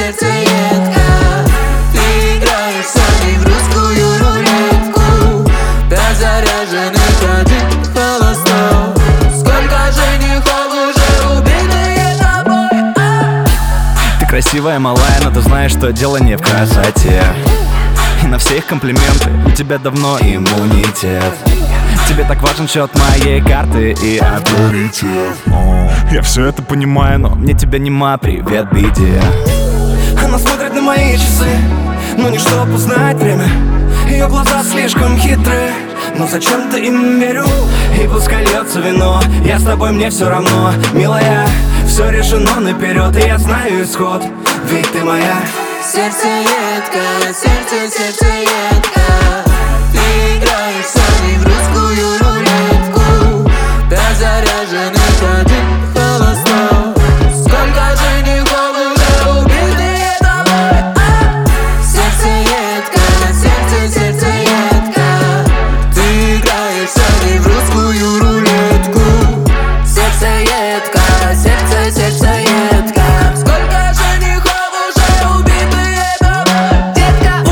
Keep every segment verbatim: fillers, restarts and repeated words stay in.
сердце едко. Ты играешь со мной в русскую рулетку. Пять заряженных, один холостой. Сколько женихов уже убитые тобой, а? Ты красивая, малая, но ты знаешь, что дело не в красоте. И на все их комплименты у тебя давно иммунитет. Тебе так важен счет моей карты и авторитет. Я все это понимаю, но мне тебя нема, привет, беде. Она смотрит на мои часы, но не чтоб узнать время. Ее глаза слишком хитрые, но зачем-то им верю. И пускай льется вино, я с тобой, мне все равно. Милая, все решено наперед, и я знаю исход, ведь ты моя. Сердце едко, сердце, сердце едко. Ты играешь со мной в русскую рулетку. Пять заряженных, один холостой. Сколько женихов уже убитые тобой, а? Сердце едко, сердце, сердце едко. Ты играешь со мной в русскую рулетку. Сердце едко, сердце, сердце едко. Сколько женихов уже убитые тобой, детка.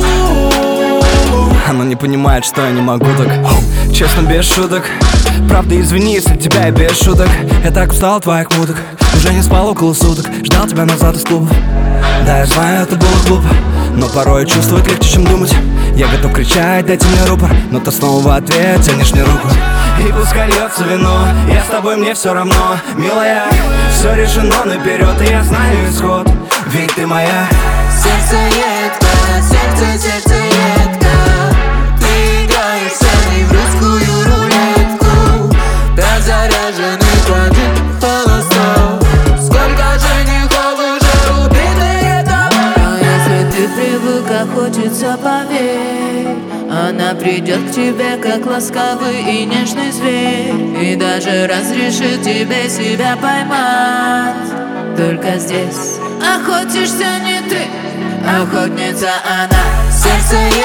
Она не понимает, что я не могу так. Честно, без шуток. Правда, извини, если тебя я без шуток. Я так устал от твоих муток. Уже не спал около суток. Ждал тебя назад из клуба. Да, я знаю, это было глупо, но порой чувствовать легче, чем думать. Я готов кричать, дайте мне рупор, но ты снова в ответ тянешь мне руку. И пускай льется вино, я с тобой, мне все равно. Милая, все решено наперед, и я знаю исход, ведь ты моя. Сердце едко, сердце, сердце едко. Ты играешь со мной в русскую рулетку. Пять заряженных, один холостой. Сколько женихов уже убитые тобой. Но если ты привык, как хочется, поверь, она придет к тебе, как ласковый и нежный зверь, и даже разрешит тебе себя поймать. Только здесь охотишься не ты, охотница она. Сердце